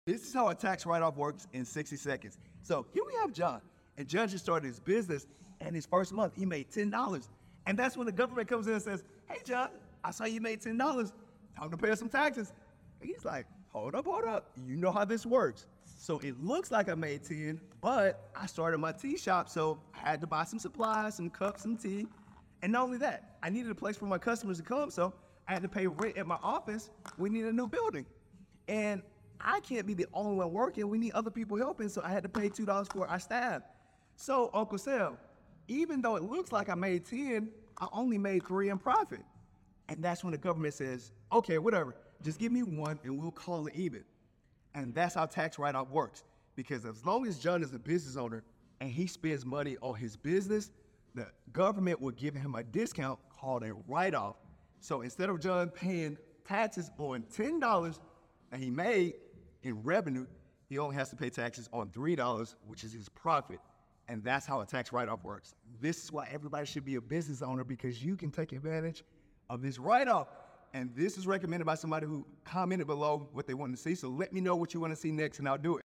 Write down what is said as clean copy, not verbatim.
This is how a tax write-off works in 60 seconds. So here we have John, and John just started his business, and his first month he made $10. And that's when the government comes in and says, "Hey John, I saw you made $10. Time to pay us some taxes." And he's like, hold up. You know how this works. So it looks like I made 10, but I started my tea shop, so I had to buy some supplies, some cups, some tea. And not only that, I needed a place for my customers to come, so I had to pay rent at my office. We need a new building. And I can't be the only one working. We need other people helping, so I had to pay $2 for our staff. So, Uncle Sam, even though it looks like I made 10, I only made 3 in profit. And that's when the government says, okay, whatever, just give me 1 and we'll call it even. And that's how tax write-off works. Because as long as John is a business owner and he spends money on his business, the government will give him a discount called a write-off. So instead of John paying taxes on $10 that he made in revenue, he only has to pay taxes on $3, which is his profit. And that's how a tax write-off works. This is why everybody should be a business owner, because you can take advantage of this write-off. And this is recommended by somebody who commented below what they want to see. So let me know what you want to see next and I'll do it.